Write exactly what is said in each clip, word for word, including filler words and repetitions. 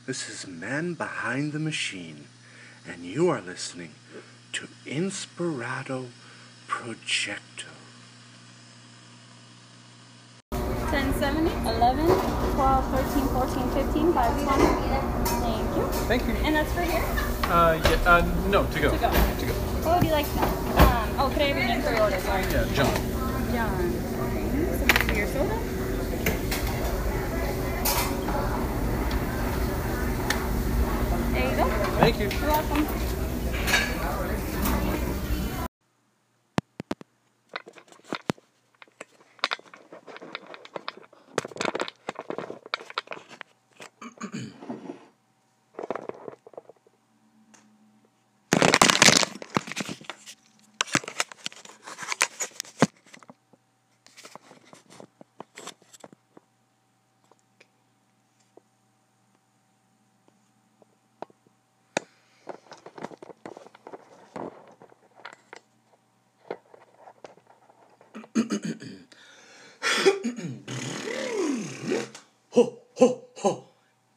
This is Man Behind the Machine, and you are listening to Inspirato Projecto. ten, seventy, eleven, twelve, thirteen, fourteen, fifteen, five, twenty. Thank you. Thank you. And that's for here? Uh, yeah, uh, no, to go. To go. To go. What would you like to know? Um, oh, could I have your name for your order? Sorry. Yeah, John. John. Okay. So this is your soda. There you go. Thank you. You're welcome. Ho, ho, ho.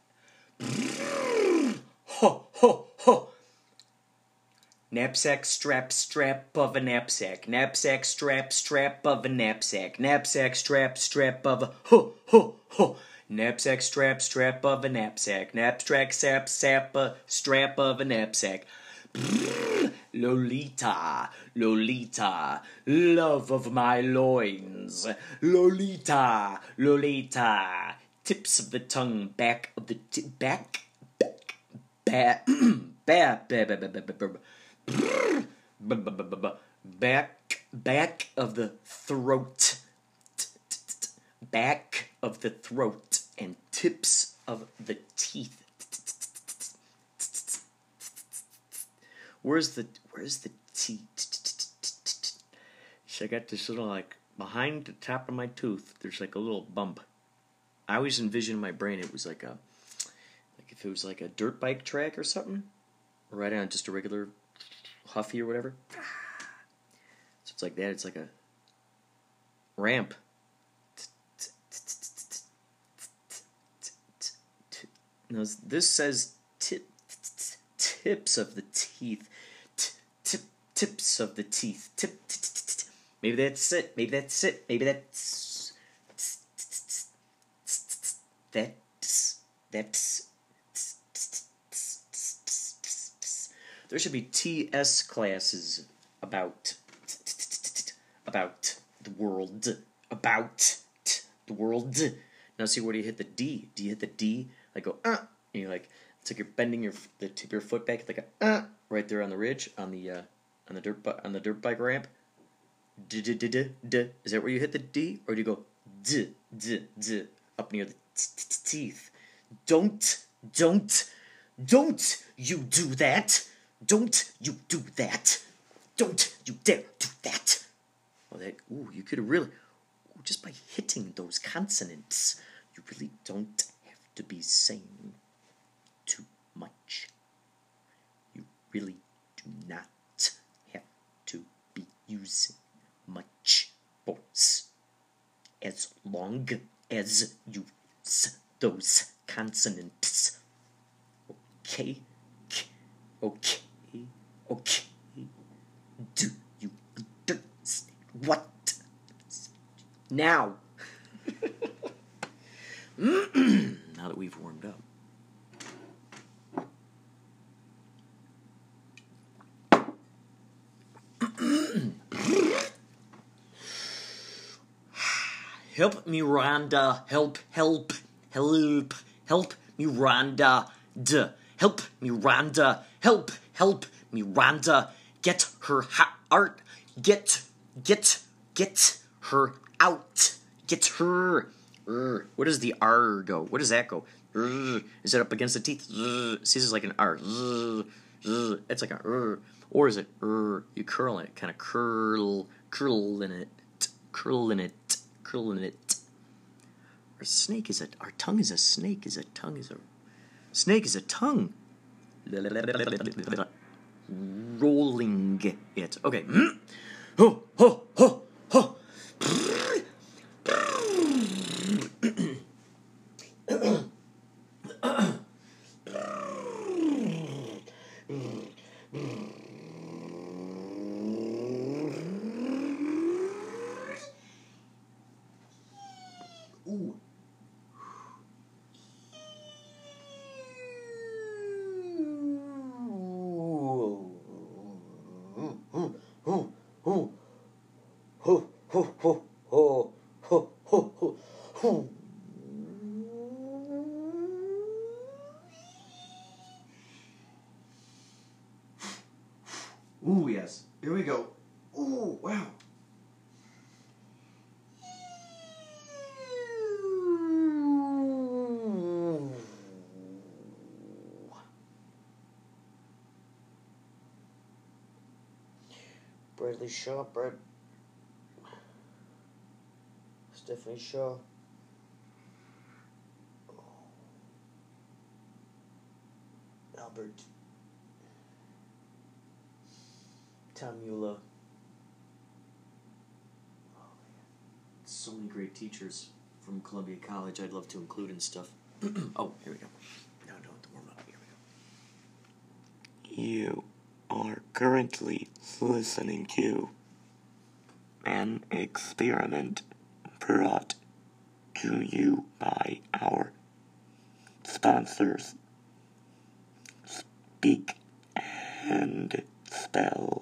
Ho, ho, ho. Knapsack, strap, strap of a knapsack. Knapsack, strap, strap of a knapsack. Knapsack, strap, strap of a ho, ho, ho. Knapsack, strap, strap of a knapsack. Knapsack, sap, sap, a strap of a knapsack. Lolita, Lolita, love of my loins. Lolita, Lolita, tips of the tongue, back of the t- back, back, back, back, back, back of the throat, back of the throat, and tips of the teeth. Where's the where's the teeth? So I got this little, like, behind the top of my tooth, there's like a little bump. I always envisioned in my brain it was like a, like if it was like a dirt bike track or something, right on just a regular Huffy or whatever. So it's like that. It's like a ramp. Now this says tip, tips of the teeth. Tip, tips of the teeth. Tip, maybe that's it. Maybe that's it. Maybe that's that's that's. There should be T S classes about about the world, about the world. Now see, where do you hit the D? Do you hit the D? Like go uh, and you're like, it's like you're bending your the tip of your foot back, like a uh, right there on the ridge on the uh, on the dirt bu- on the dirt bike ramp. D d d d d. Is that where you hit the D, or do you go d d d up near the teeth? Don't don't don't you do that! Don't you do that! Don't you dare do that! Well, that ooh, you could really ooh, just by hitting those consonants, you really don't have to be saying too much. You really do not have to be using much force. As long as you use those consonants. Okay? Okay? Okay? Do you understand what? Now. Now that we've warmed up. Help me, Rhonda. Help, help, help, help me, Rhonda. D. Help me, Rhonda. Help, help me, Rhonda. Get her ha- art. Get, get, get her out. Get her. R. Where does the R go? Where does that go? R. Is it up against the teeth? R. See, this is like an R. R. R. It's like a R. Or is it R? You curl it, kind of curl, curl in it, curl in it, curl in it. Our snake is a. Our tongue is a snake. Is a tongue is a. Snake is a tongue. Rolling it. Okay. Ho ho ho ho. Ooh, yes. Here we go. Ooh, wow. Bradley Shaw, Brad... Stephanie Shaw. Albert. Tom Mula. Oh, so many great teachers from Columbia College I'd love to include and stuff. Oh, here we go. No, no, the warm up. Here we go. You are currently listening to an experiment brought to you by our sponsors, Speak and Spell.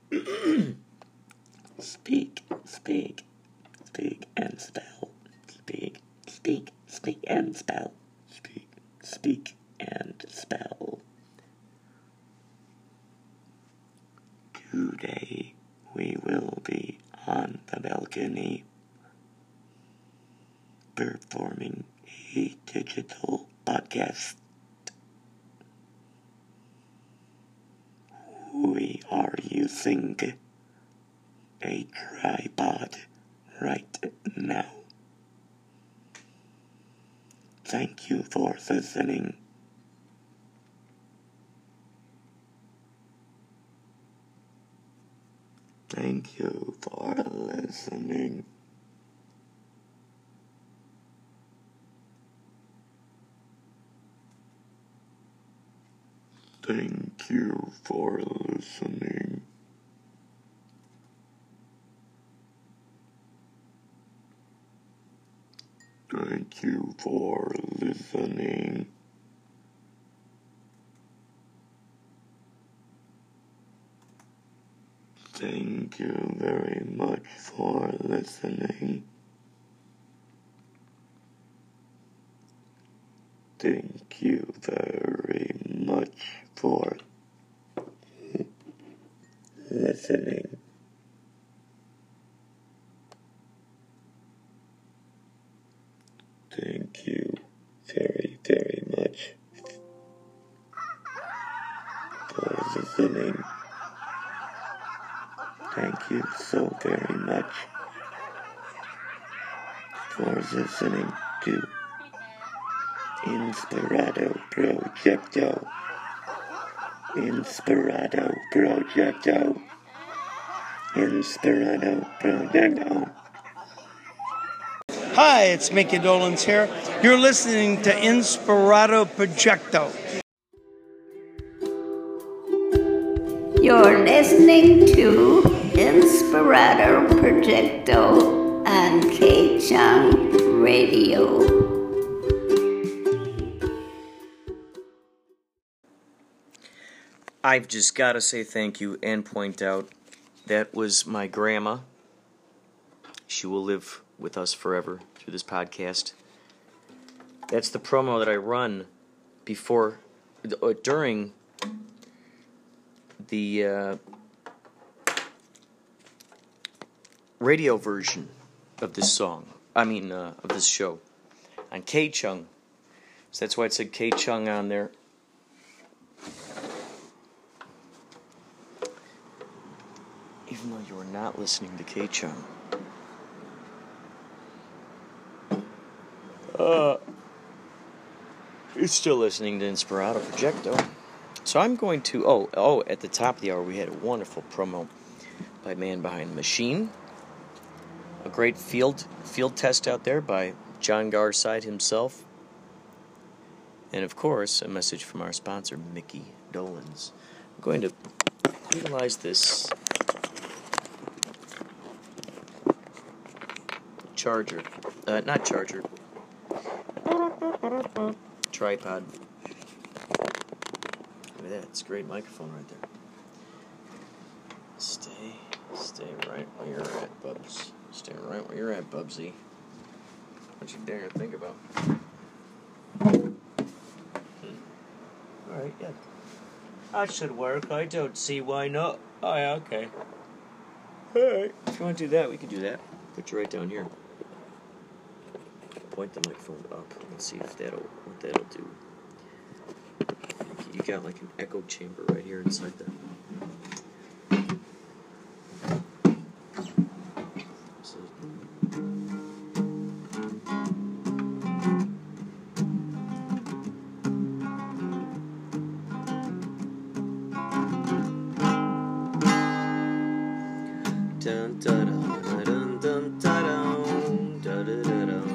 Speak, speak, speak and spell. Speak, speak, speak and spell. Speak, speak and spell. Today we will be on the balcony performing a digital podcast. We are using a tripod right now. Thank you for listening. Thank you for listening. Thank you for listening. Thank you for listening. Thank you very much for listening. Thank you very much for listening. Thank you very, very much for listening. Thank you so very much for listening to Inspirato Projecto. Inspirato Projecto. Inspirato Projecto. Hi, it's Mickey Dolans here. You're listening to Inspirato Projecto. You're listening to Inspirato Projecto on K-Chung Radio. I've just got to say thank you and point out that was my grandma. She will live with us forever through this podcast. That's the promo that I run before, uh, during the uh, radio version of this song. I mean, uh, of this show on K-Chung. So that's why it said K-Chung on there. Even though you are not listening to K-Chung. Uh, you're still listening to Inspirato Projecto. So I'm going to, oh, oh, at the top of the hour we had a wonderful promo by Man Behind the Machine. A great field field test out there by John Garside himself. And of course, a message from our sponsor, Mickey Dolans. I'm going to utilize this charger, uh, not charger, tripod. Look at that, it's a great microphone right there. Stay, stay right where you're at, Bubs. Stay right where you're at, Bubsy. What you dare think about? Hmm. Alright, yeah. That should work. I don't see why not. Oh, yeah, okay. Alright. If you want to do that, we can do that. Put you right down here. Point the microphone up. Let's see if that'll what that'll do. You got like an echo chamber right here inside that. So, dun dun dun dun dun dun dun dun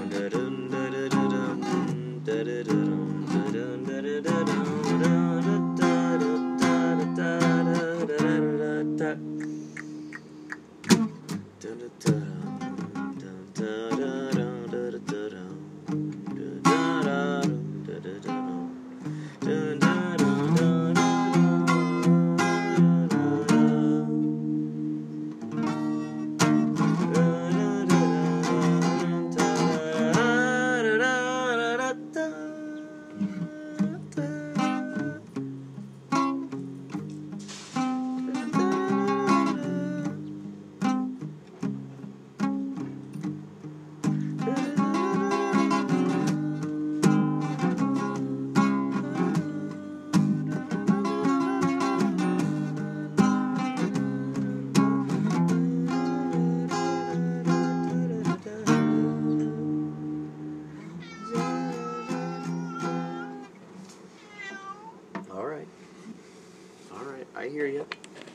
I hear you.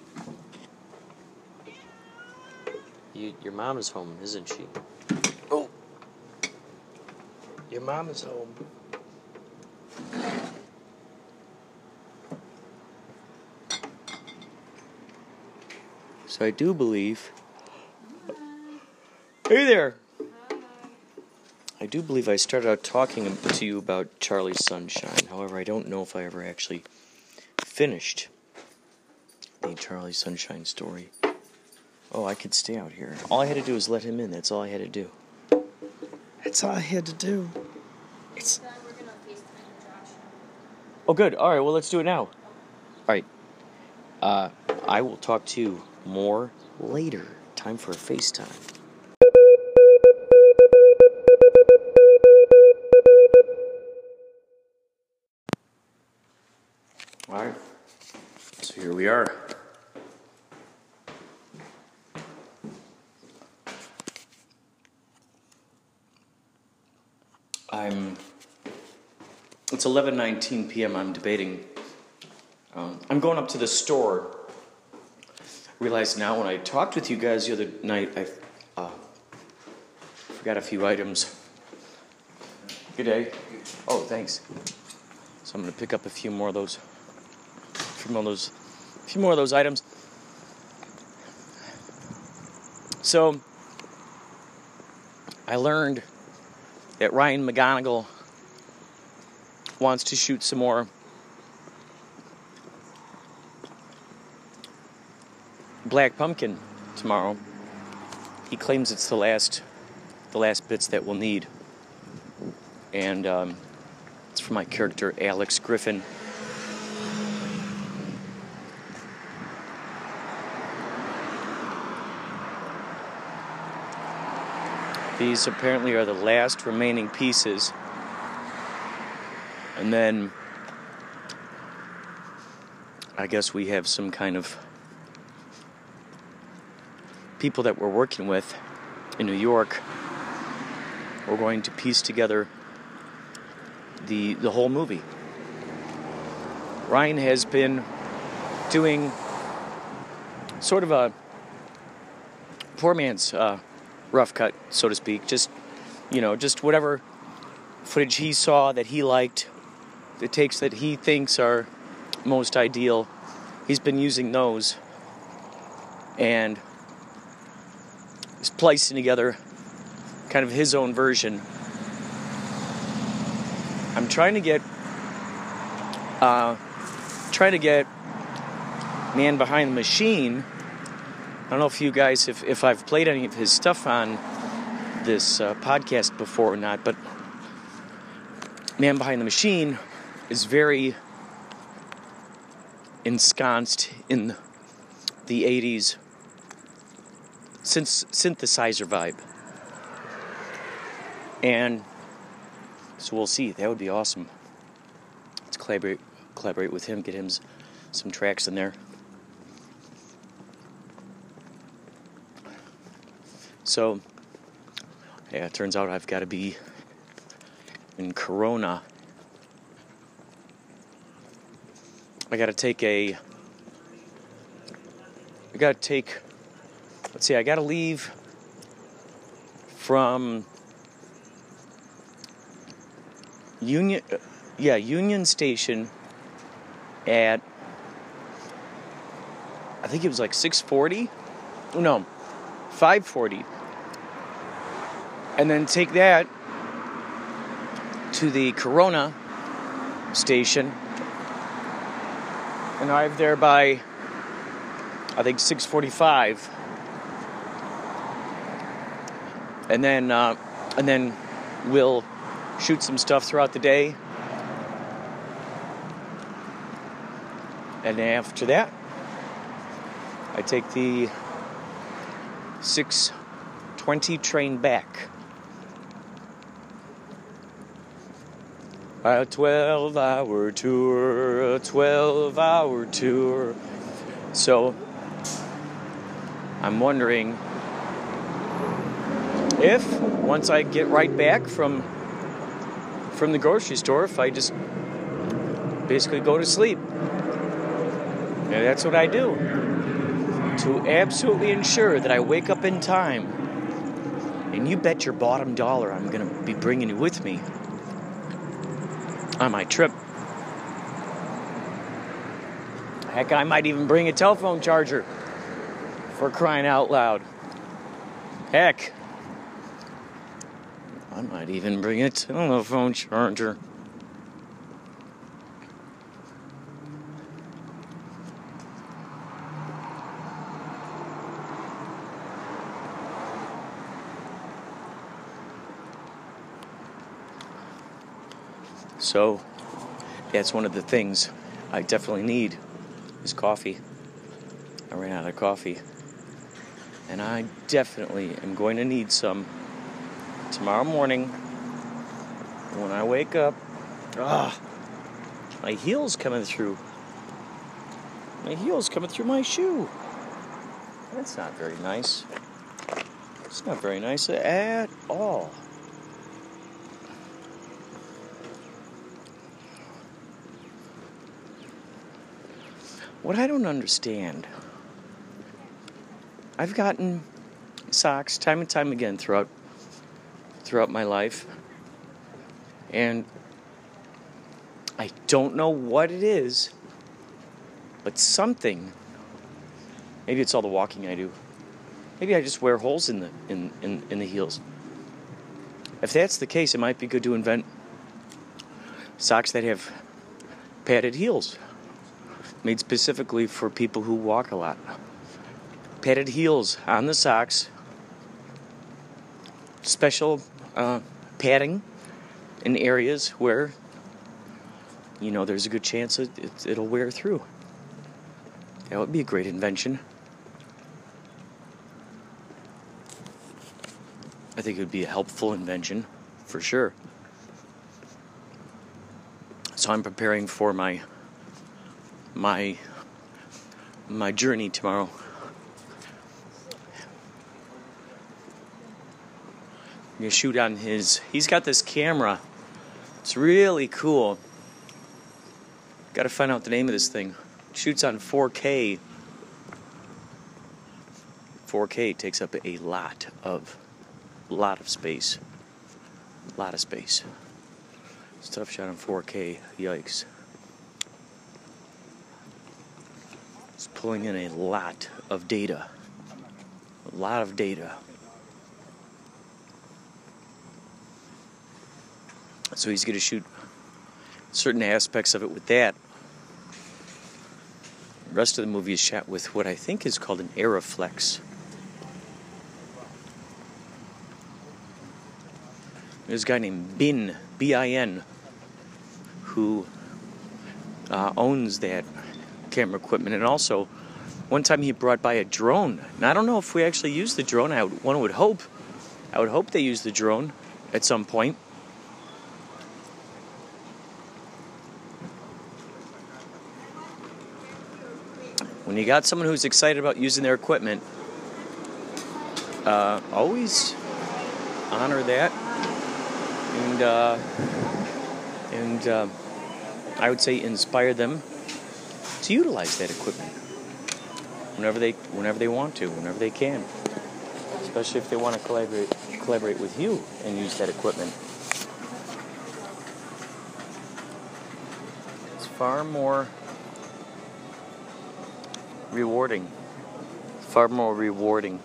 You, your mom is home, isn't she? Oh, your mom is home. So I do believe. Hey there. I do believe I started out talking to you about Charlie Sunshine. However, I don't know if I ever actually finished the Charlie Sunshine story. Oh, I could stay out here. All I had to do was let him in. That's all I had to do. That's all I had to do. It's. Oh, good. All right. Well, let's do it now. All right. Uh, I will talk to you more later. Time for a FaceTime. All right. So here we are. I'm. It's eleven nineteen p.m. I'm debating. Um, I'm going up to the store. I realized now when I talked with you guys the other night, I uh, forgot a few items. Good day. Oh, thanks. So I'm going to pick up a few more of those. A few more of those. A few more of those items. So I learned that Ryan McGonigal wants to shoot some more Black Pumpkin tomorrow. He claims it's the last, the last bits that we'll need, and um, it's for my character Alex Griffin. These apparently are the last remaining pieces. And then I guess we have some kind of people that we're working with in New York. We're going to piece together the the whole movie. Ryan has been doing sort of a poor man's uh, rough cut, so to speak. Just, you know, just whatever footage he saw that he liked, the takes that he thinks are most ideal. He's been using those and he's placing together kind of his own version. I'm trying to get uh, trying to get Man Behind the Machine. I don't know if you guys, if, if I've played any of his stuff on this uh, podcast before or not, but Man Behind the Machine is very ensconced in the eighties synth- synthesizer vibe. And so we'll see. That would be awesome. Let's collaborate, collaborate with him, get him s- some tracks in there. So, yeah, it turns out I've got to be in Corona. I got to take a... I got to take... Let's see, I got to leave from... Union, yeah, Union Station at, I think it was like six forty? No, five forty. And then take that to the Corona station and arrive there by, I think, six forty-five. And then, uh, and then we'll shoot some stuff throughout the day. And after that, I take the six twenty train back. A twelve-hour tour, a twelve-hour tour. So, I'm wondering if, once I get right back from from the grocery store, if I just basically go to sleep. And that's what I do, to absolutely ensure that I wake up in time. And you bet your bottom dollar I'm going to be bringing you with me on my trip. Heck, I might even bring a telephone charger, for crying out loud. Heck, I might even bring a telephone charger. So, that's one of the things I definitely need is coffee. I ran out of coffee. And I definitely am going to need some tomorrow morning when I wake up. Ah, my heel's coming through. My heel's coming through my shoe. That's not very nice. It's not very nice at all. What I don't understand, I've gotten socks time and time again throughout throughout my life, and I don't know what it is, but something, maybe it's all the walking I do, maybe I just wear holes in the in, in, in the heels. If that's the case, it might be good to invent socks that have padded heels, made specifically for people who walk a lot. Padded heels on the socks, special uh, padding in areas where, you know, there's a good chance it, it, it'll wear through. That would be a great invention. I think it would be a helpful invention, for sure. So I'm preparing for my my my journey tomorrow. I'm gonna shoot on his. He's got this camera. It's really cool. Got to find out the name of this thing. It shoots on four K. four K takes up a lot of, lot of space. A lot of space. Stuff shot on four K. Yikes. It's pulling in a lot of data. A lot of data. So he's going to shoot certain aspects of it with that. The rest of the movie is shot with what I think is called an Aeroflex. There's a guy named Bin, B I N, who uh, owns that camera equipment. And also, one time he brought by a drone. Now, I don't know if we actually used the drone. I would, one would hope. I would hope they used the drone at some point. When you got someone who's excited about using their equipment, uh, always honor that, and uh, and uh, I would say inspire them to utilize that equipment whenever they whenever they want to, whenever they can, especially if they want to collaborate collaborate with you and use that equipment. It's far more rewarding, far more rewarding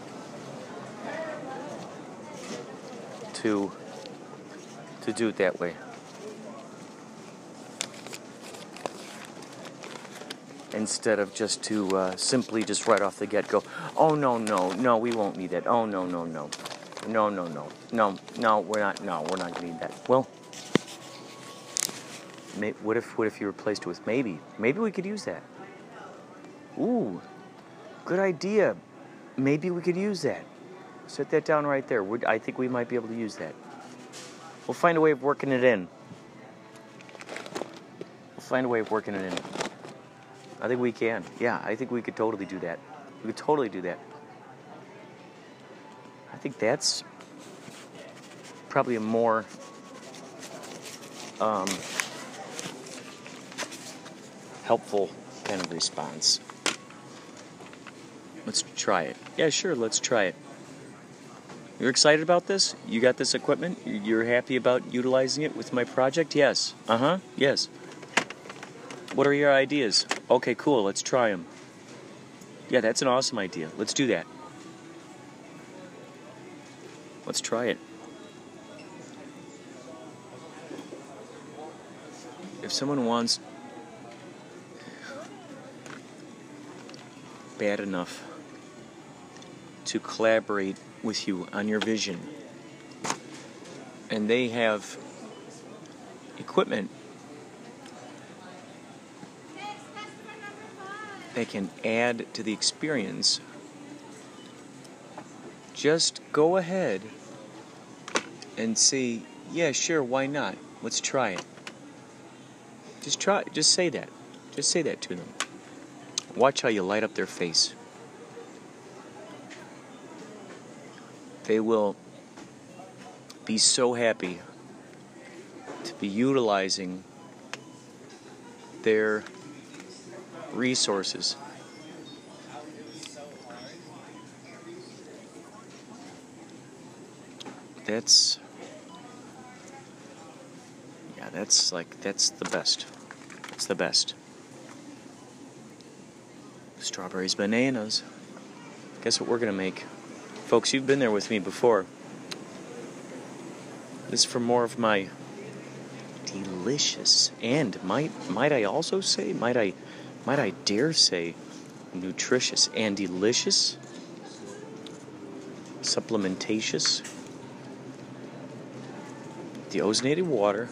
to to do it that way. Instead of just to uh, simply just right off the get-go, oh no, no, no, we won't need that. Oh no, no, no, no, no, no, no, no, we're not. No, we're not gonna need that. Well, may, what if what if you replaced it with maybe? Maybe we could use that. Ooh, good idea. Maybe we could use that. Set that down right there. We're, I think we might be able to use that. We'll find a way of working it in. We'll find a way of working it in. I think we can. Yeah, I think we could totally do that. We could totally do that. I think that's probably a more um, helpful kind of response. Let's try it. Yeah, sure, let's try it. You're excited about this? You got this equipment? You're happy about utilizing it with my project? Yes. Uh-huh, yes. What are your ideas? Okay, cool, let's try them. Yeah, that's an awesome idea. Let's do that. Let's try it. If someone wants bad enough to collaborate with you on your vision, and they have equipment that can add to the experience, just go ahead and say, yeah, sure, why not? Let's try it. Just try, just say that. Just say that to them. Watch how you light up their face. They will be so happy to be utilizing their resources. That's, yeah, that's like, that's the best. It's the best. Strawberries, bananas. Guess what we're gonna make? Folks, you've been there with me before. This is for more of my delicious and might might I also say, might I might I dare say, nutritious and delicious, supplementatious, deozonated water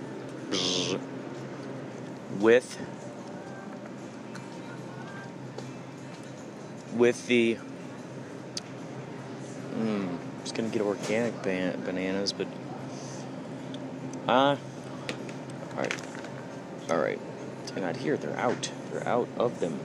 with with the mm, I'm just gonna get organic ban- bananas, but ah, uh, all right, all right. They're not here. They're out. They're out of them.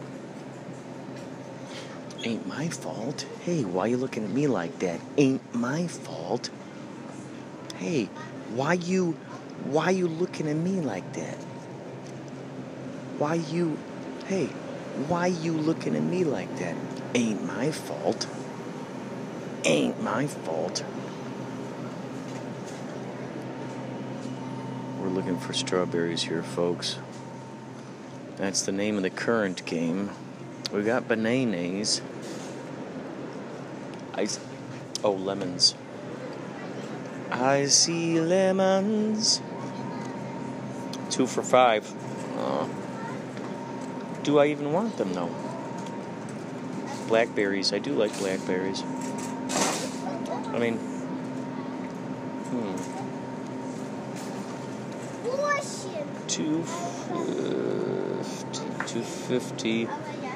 Ain't my fault. Hey, why you looking at me like that? Ain't my fault. Hey, why you, why you looking at me like that? Why you, hey, why you looking at me like that? Ain't my fault. Ain't my fault. We're looking for strawberries here, folks. That's the name of the current game. We got bananas. Ice. Oh, lemons. I see lemons. Two for five. Uh, do I even want them, though? Blackberries. I do like blackberries. I mean, hmm. two fifty. two fifty.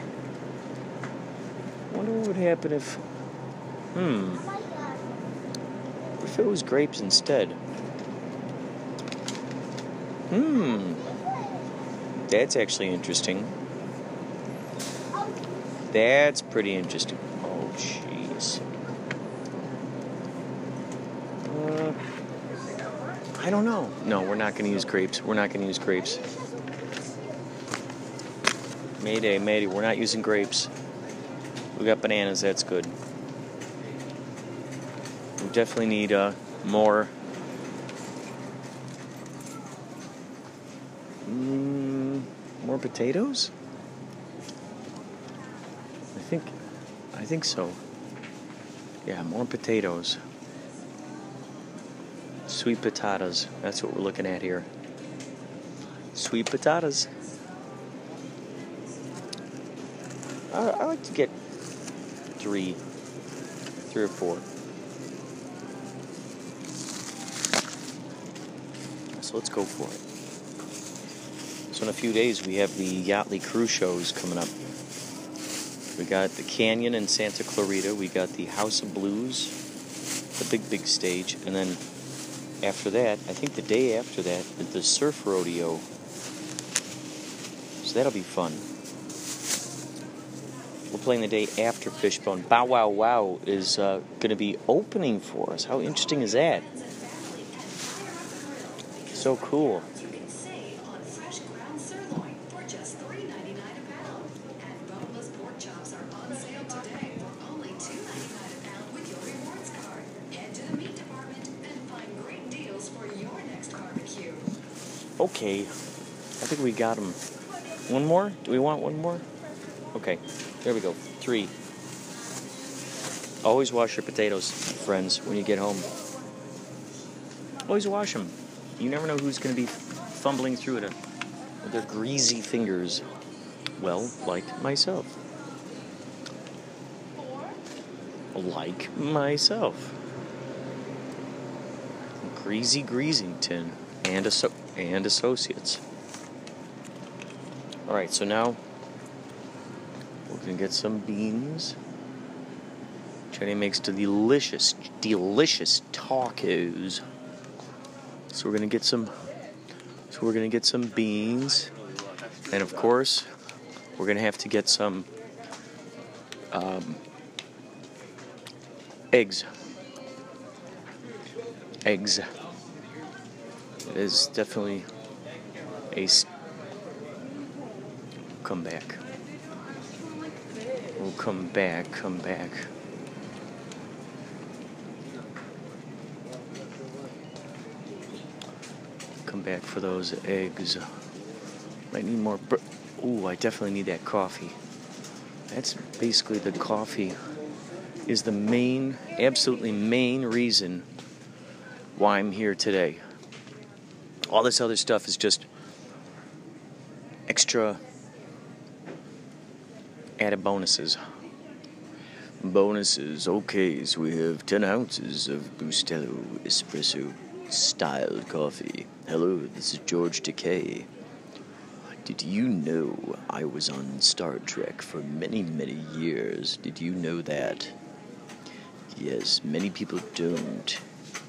Wonder what would happen if. Hmm. What if it was grapes instead? Hmm. That's actually interesting. That's pretty interesting. Oh, jeez. Uh, I don't know. No, we're not going to use grapes. We're not going to use grapes. Mayday, mayday. We're not using grapes. We got bananas. That's good. We definitely need uh, more. Mm, more potatoes? I think, I think so. Yeah, more potatoes. Sweet potatoes. That's what we're looking at here. Sweet potatoes. I, I like to get three, three or four. So let's go for it. So in a few days we have the Yachtly cruise shows coming up. We got the Canyon in Santa Clarita. We got the House of Blues, the big, big stage. And then after that, I think the day after that, the Surf Rodeo. So that'll be fun. We're playing the day after Fishbone. Bow Wow Wow is uh, going to be opening for us. How interesting is that? So cool. Okay, I think we got them. One more? Do we want one more? Okay, there we go. Three. Always wash your potatoes, friends, when you get home. Always wash them. You never know who's going to be fumbling through it with their greasy fingers. Well, like myself. Like myself. Greasy Greasington and a so. and associates. Alright, so now we're going to get some beans. Jenny makes delicious, delicious tacos. So we're going to get some so we're going to get some beans. And of course, we're going to have to get some um, eggs. Eggs. It is definitely a st- come back. We'll come back, come back. Come back for those eggs. Might need more. Br- Ooh, I definitely need that coffee. That's basically the coffee is the main, absolutely main reason why I'm here today. All this other stuff is just extra added bonuses. Bonuses. Okay, so we have ten ounces of Bustelo Espresso style coffee. Hello, this is George Takei. Did you know I was on Star Trek for many, many years? Did you know that? Yes, many people don't.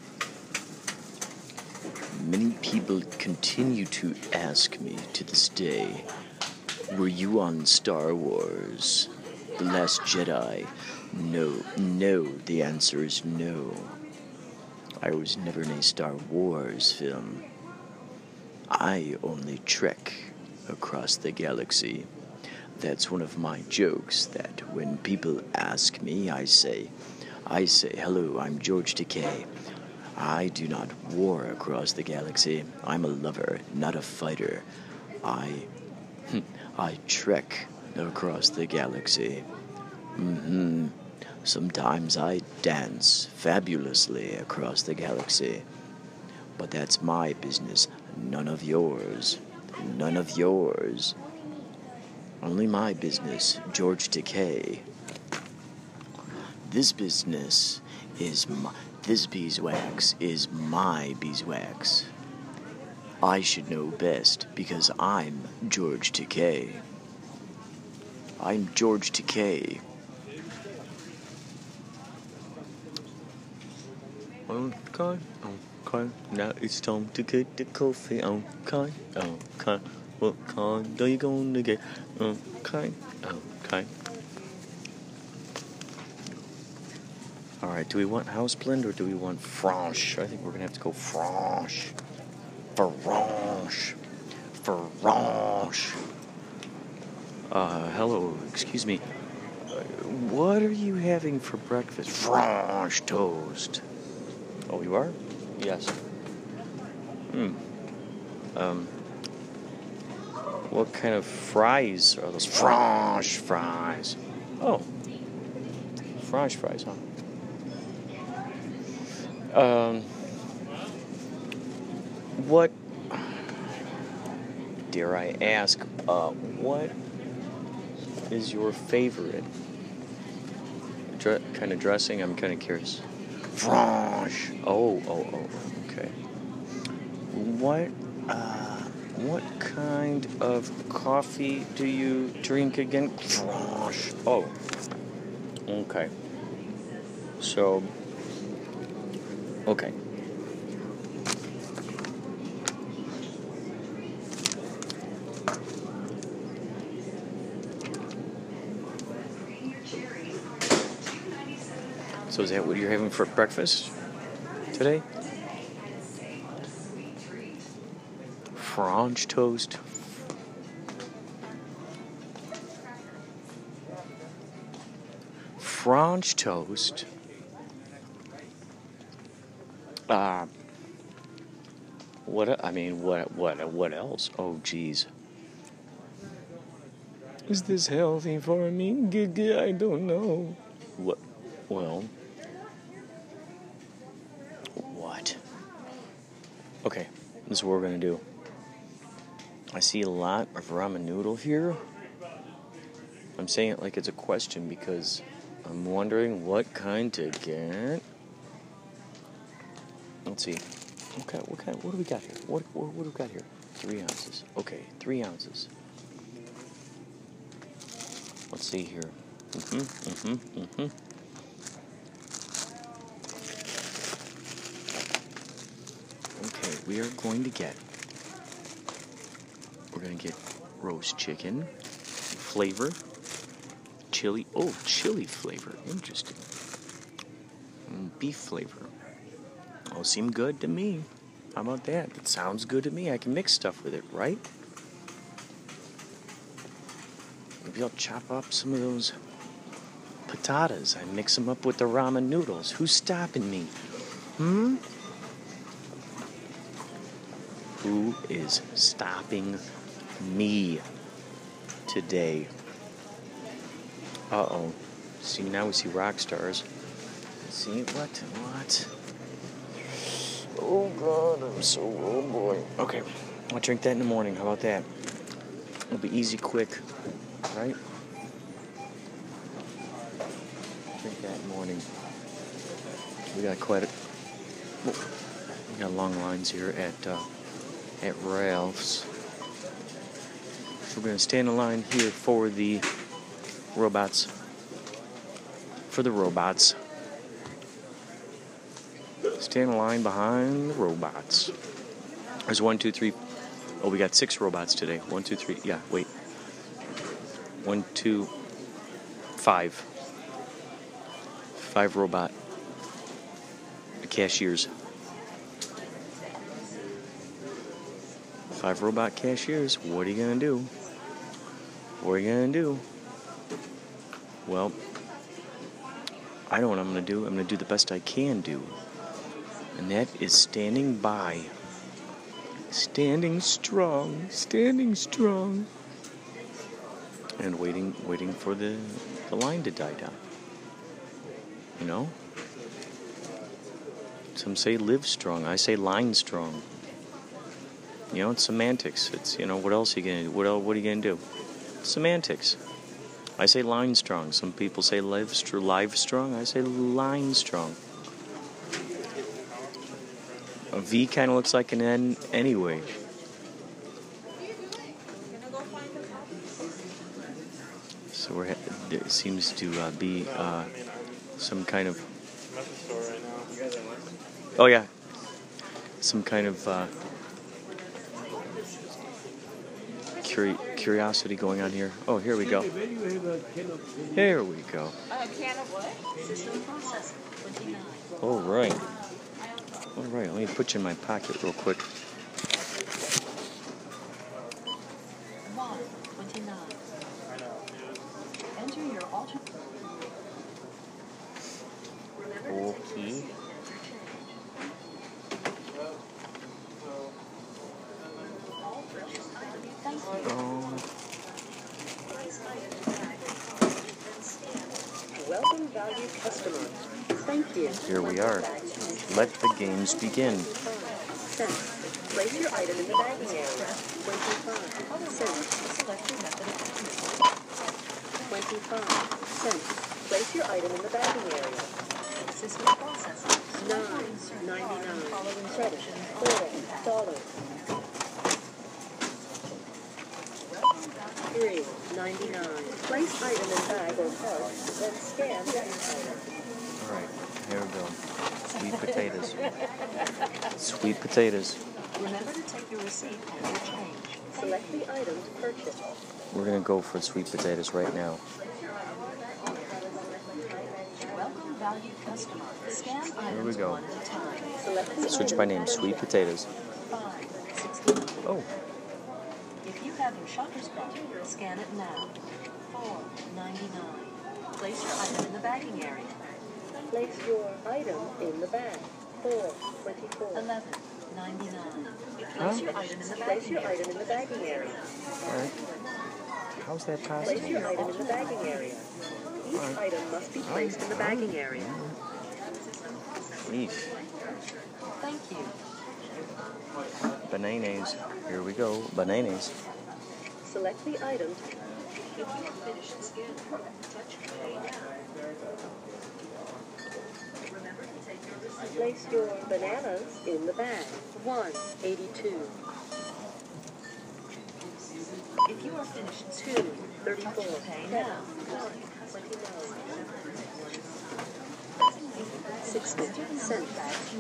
Many people continue to ask me to this day, were you on Star Wars? The Last Jedi? No, no, the answer is no. I was never in a Star Wars film. I only trek across the galaxy. That's one of my jokes, that when people ask me, I say, I say, hello, I'm George Takei. I do not war across the galaxy. I'm a lover, not a fighter. I, I trek across the galaxy. Mm-hmm. Sometimes I dance fabulously across the galaxy. But that's my business, none of yours. None of yours. Only my business, George Takei. This business is my... This beeswax is my beeswax. I should know best because I'm George Takei. I'm George Takei. Okay, okay, now it's time to get the coffee. Okay, okay, what kind are you gonna get? Okay, okay. Alright, do we want house blend or do we want Franche? I think we're gonna have to go Franche. Franche. Franche. Uh, hello, excuse me. Uh, what are you having for breakfast? Franche toast. Oh, you are? Yes. Hmm. Um. What kind of fries are those? French fries. Oh. French fries, huh? Um. What, dare I ask, uh, what is your favorite dre- kind of dressing? I'm kind of curious. French. Oh, oh, oh, okay. What, uh, what kind of coffee do you drink again? French. Oh, okay. So, okay. So is that what you're having for breakfast today? French toast. French toast. Uh, what, I mean, what, what, what else? Oh, geez. Is this healthy for me? I don't know. What? Well... What? Okay, this is what we're going to do. I see a lot of ramen noodle here. I'm saying it like it's a question because I'm wondering what kind to get. Let's see. Okay, what kind? What do we got here? What what, what do we got here? Three ounces. Okay, three ounces. Let's see here. Mm-hmm, mm-hmm, mm-hmm. Okay, we are going to get, we're going to get roast chicken, flavor, chili, oh, chili flavor, interesting, and beef flavor. Oh, seem good to me. How about that? It sounds good to me. I can mix stuff with it, right? Maybe I'll chop up some of those potatoes. I mix them up with the ramen noodles. Who's stopping me? Hmm? Who is stopping me today? Uh-oh. See, now we see rock stars. See, what? What? Oh, God, I'm so... Oh, boy. Okay, I'll drink that in the morning. How about that? It'll be easy, quick. Right? Drink that in the morning. We got quite a... We got long lines here at... Uh, at Ralph's. So we're going to stand in line here for the robots. For the robots. Stand in line behind the robots. There's one, two, three. Oh, we got six robots today. One, two, three. Yeah, wait. One, two, five. Five robot cashiers. Five robot cashiers. What are you going to do? What are you going to do? Well, I know what I'm going to do. I'm going to do the best I can do. And that is standing by. Standing strong. Standing strong. And waiting waiting for the, the line to die down. You know? Some say live strong. I say line strong. You know, it's semantics. It's, you know, what else are you going to do? What, else, what are you going to do? Semantics. I say line strong. Some people say live, str- live strong. I say line strong. A V kind of looks like an N anyway. So we're, there seems to uh, be uh, some kind of, oh yeah, some kind of uh, curi- curiosity going on here. Oh, here we go. Here we go. A can of what? All right. All right, let me put you in my pocket real quick. Enter your alternate. Okay. Um, Welcome, valued customer. Thank you. here we are. Let the games begin. Cents. Place your item in the bagging area. twenty-five cents. Select your method of payment. twenty-five cents. Place your item in the bagging area. System processing. nine ninety-nine. Credit. four dollars. three ninety-nine. Place item in bag or cart, then scan the item. All right, here we go. Sweet potatoes. Sweet potatoes. Remember to take your receipt and your change. Select the items purchased. We're gonna go for sweet potatoes right now. Welcome, valued customer. Scan Here we items go. one at a time. Select the Switch item by name. at Sweet potatoes. five sixty-nine. Oh, If you have your shopper's card, scan it now. four ninety-nine. Place your item in the bagging area. Place your item in the bag. four twenty-four. eleven ninety-nine. Place your item in the Place your item in the bagging area. all right. How's that Place possible? your item in the bagging area. Each item must be placed in the bagging area. Yeesh. Thank you. Bananas. Here we go. Bananas. Select the item. If you have finished scanning, touch pay now. Remember to take your receipt. Place your bananas in the bag. one eighty-two. If you are finished two thirty-four. Pay now. twenty-nine. sixty cents.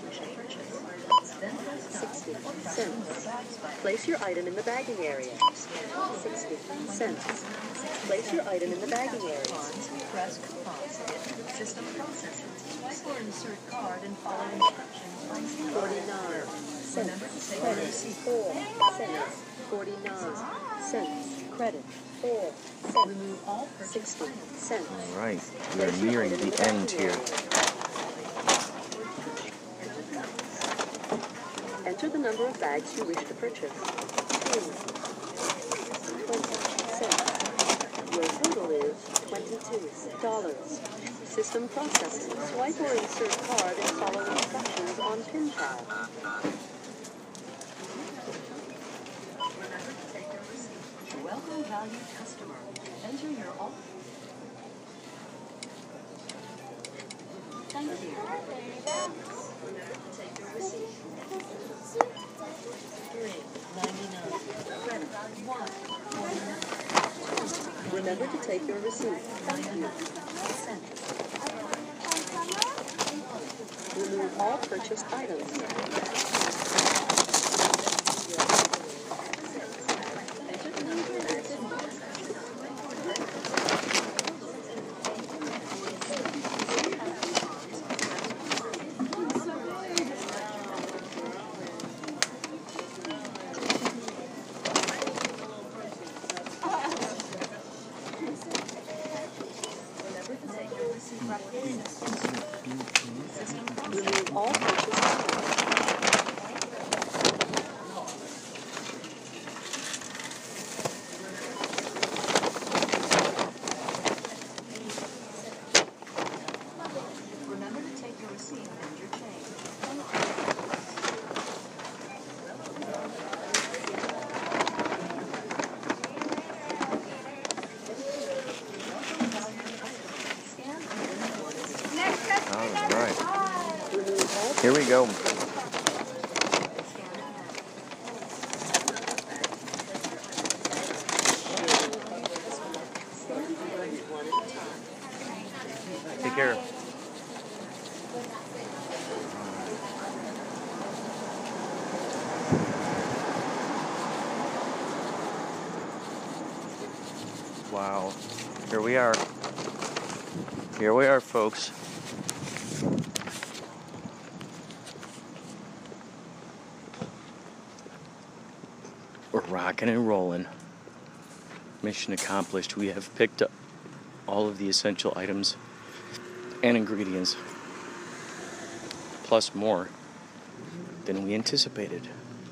sixty cents. Place your item in the bagging area. sixty cents. Place your item in the bagging area. Press coupons. System processing. Swipe or insert card and follow instructions. forty-nine cents. Credit. four cents. forty-nine cents. Credit. four cents. Remove all sixty cents. All right. We are nearing the end here. Enter the number of bags you wish to purchase. two. twenty cents. Your total is twenty-two dollars. System processing. Swipe or insert card and follow instructions on pin pad. Welcome, valued customer. Enter your all. Thank you. Take your receipt. Three ninety-nine. Credit. One forty-nine. Remember to take your receipt. ninety-nine cents. Remove all purchased items. Remove all purchased items. Remember to take your receipt and your change. All right. Here we go. Take care. Wow. Here we are. Here we are, folks. We're rocking and rolling. Mission accomplished. We have picked up all of the essential items and ingredients, plus more than we anticipated.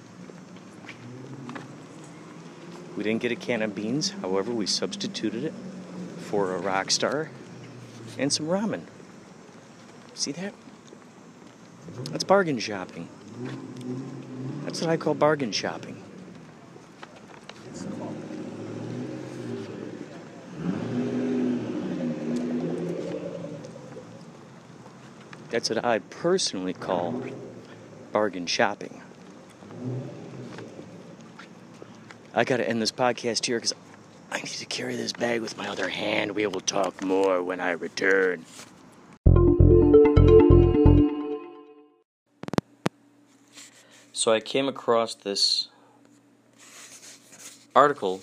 We didn't get a can of beans, however, we substituted it for a Rockstar and some ramen. See that? That's bargain shopping. That's what I call bargain shopping. That's what I personally call bargain shopping. I gotta end this podcast here because I need to carry this bag with my other hand. We will talk more when I return. So I came across this article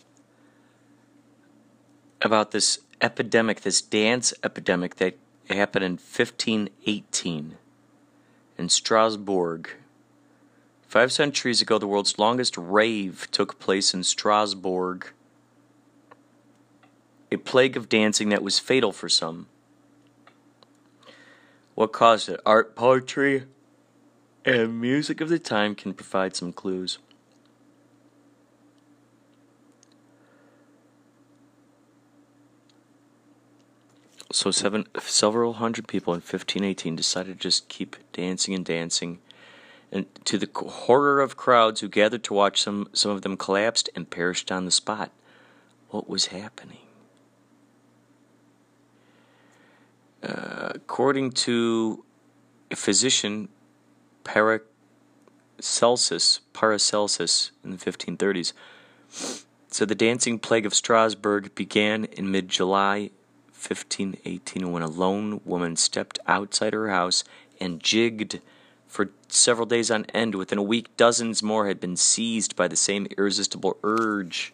about this epidemic, this dance epidemic that happened in fifteen eighteen in Strasbourg. Five centuries ago, the world's longest rave took place in Strasbourg. A plague of dancing that was fatal for some. What caused it? Art, poetry, and music of the time can provide some clues. So seven, several hundred people in fifteen eighteen decided to just keep dancing and dancing. And to the horror of crowds who gathered to watch, some, some of them collapsed and perished on the spot. What was happening? Uh, according to a physician, Paracelsus, Paracelsus in the fifteen thirties, said the dancing plague of Strasbourg began in mid-July fifteen eighteen when a lone woman stepped outside her house and jigged for several days on end. Within a week, dozens more had been seized by the same irresistible urge.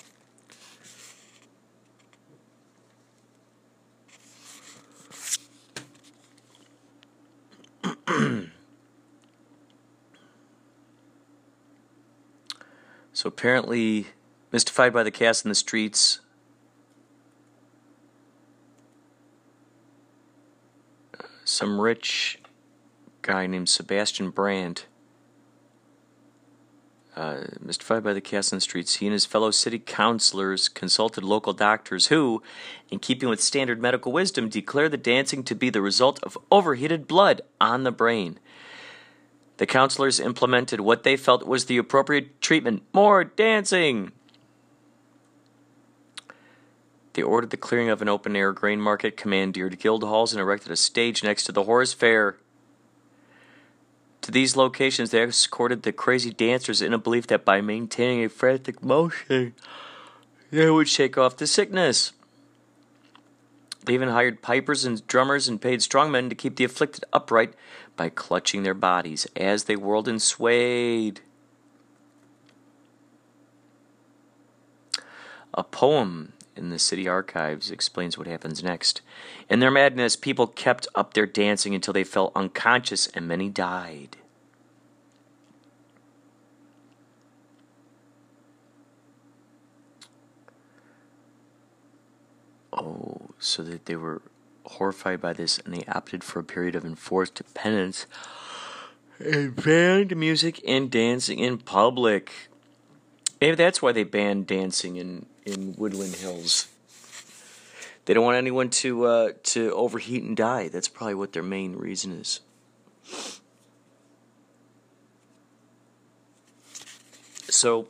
So apparently, mystified by the chaos in the streets, some rich guy named Sebastian Brandt, uh, mystified by the chaos in the streets, he and his fellow city councilors consulted local doctors who, in keeping with standard medical wisdom, declared the dancing to be the result of overheated blood on the brain. The councilors implemented what they felt was the appropriate treatment: more dancing. They ordered the clearing of an open-air grain market, commandeered guild halls, and erected a stage next to the horse fair. To these locations, they escorted the crazy dancers in a belief that by maintaining a frantic motion, they would shake off the sickness. They even hired pipers and drummers and paid strongmen to keep the afflicted upright by clutching their bodies as they whirled and swayed. A poem in the city archives explains what happens next. In their madness, people kept up their dancing until they fell unconscious, and many died. Oh, so that they were horrified by this, and they opted for a period of enforced penance and banned music and dancing in public. Maybe that's why they banned dancing in, in Woodland Hills. They don't want anyone to uh, to overheat and die. That's probably what their main reason is. So,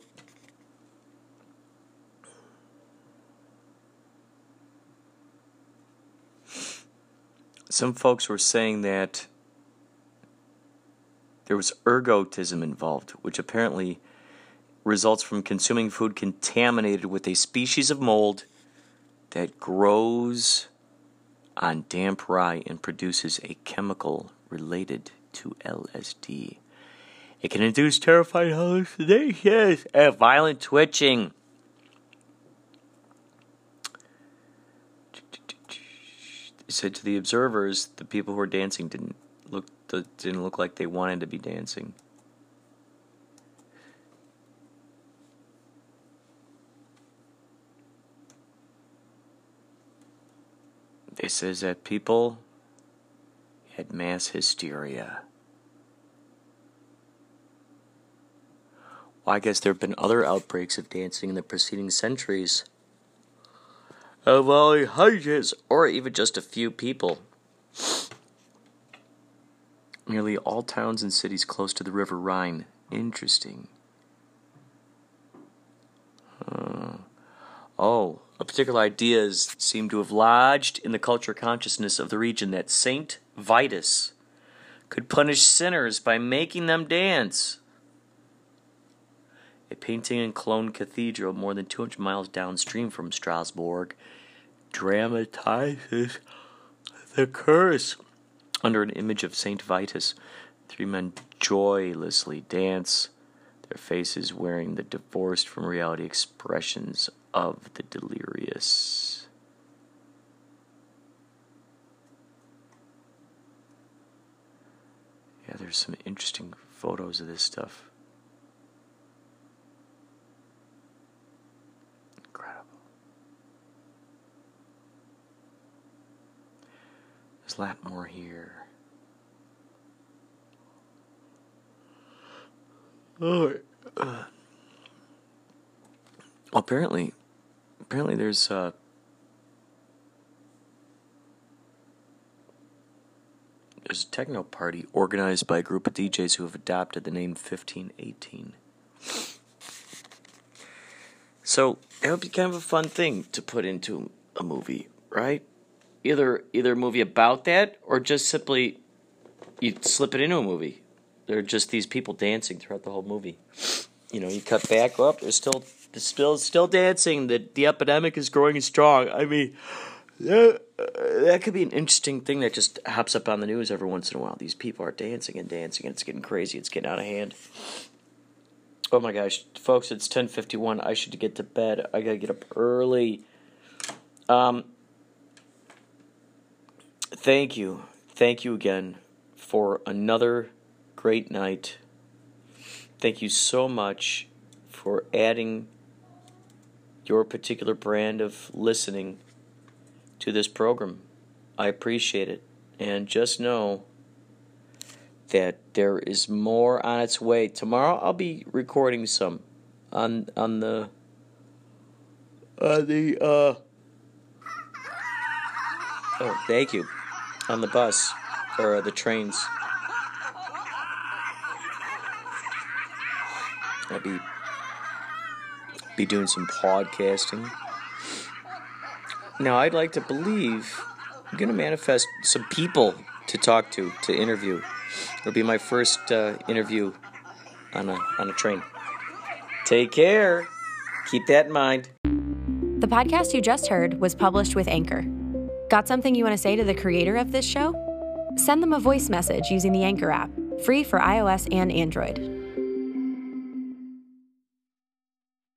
some folks were saying that there was ergotism involved, which apparently results from consuming food contaminated with a species of mold that grows on damp rye and produces a chemical related to L S D. It can induce terrifying hallucinations and violent twitching. It said to the observers, the people who were dancing didn't look didn't look like they wanted to be dancing. It says that people had mass hysteria. Well, I guess there have been other outbreaks of dancing in the preceding centuries. Of only hundreds, or even just a few people. Nearly all towns and cities close to the River Rhine. Interesting. Uh, oh, a particular idea seemed to have lodged in the cultural consciousness of the region that Saint Vitus could punish sinners by making them dance. A painting in Cologne Cathedral, more than two hundred miles downstream from Strasbourg, dramatizes the curse. Under an image of Saint Vitus, three men joylessly dance, their faces wearing the divorced from reality expressions of the delirious. Yeah, there's some interesting photos of this stuff. Incredible. There's a lot more here. Oh, uh, well, apparently, apparently there's uh, there's a techno party organized by a group of D Js who have adopted the name fifteen eighteen. So that would be kind of a fun thing to put into a movie, right? Either either a movie about that, or just simply you slip it into a movie. There are just these people dancing throughout the whole movie. You know, you cut back up, they're still they're still still dancing. The the epidemic is growing strong. I mean, that, uh, that could be an interesting thing that just hops up on the news every once in a while. These people are dancing and dancing, and it's getting crazy. It's getting out of hand. Oh my gosh, folks! It's ten fifty-one. I should get to bed. I gotta get up early. Um. Thank you, thank you again for another great night. Thank you so much for adding your particular brand of listening to this program. I appreciate it. And just know that there is more on its way. Tomorrow I'll be recording some on on the on the uh oh, thank you. On the bus or the trains. I'll be be doing some podcasting. Now, I'd like to believe I'm going to manifest some people to talk to, to interview. It'll be my first uh, interview on a on a train. Take care. Keep that in mind. The podcast you just heard was published with Anchor. Got something you want to say to the creator of this show? Send them a voice message using the Anchor app, free for iOS and Android.